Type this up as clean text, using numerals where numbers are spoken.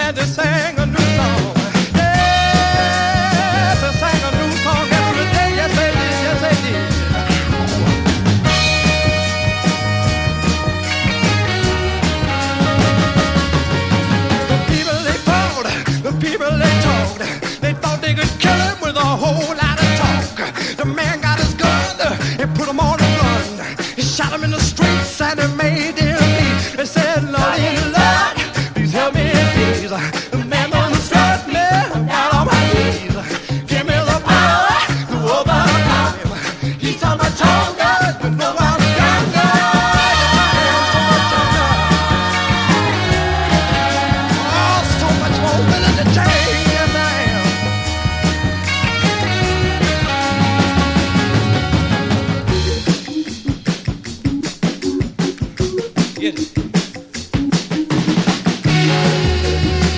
and they sang a new song. Yes, they sang a new song every day. Yes, they did. Yes, they did. The people they talked, they thought they could kill him with a whole lot of talk. The man got his gun, he put him on the run. He shot him in the streets and he made him bleed. They said, Lordy, Lord, please help me, please. The man on the street, me, I'm down on my knees. Give me the power to overcome him. He's so much stronger, but no one's younger. Oh, so much more willing to change than I am. Get it.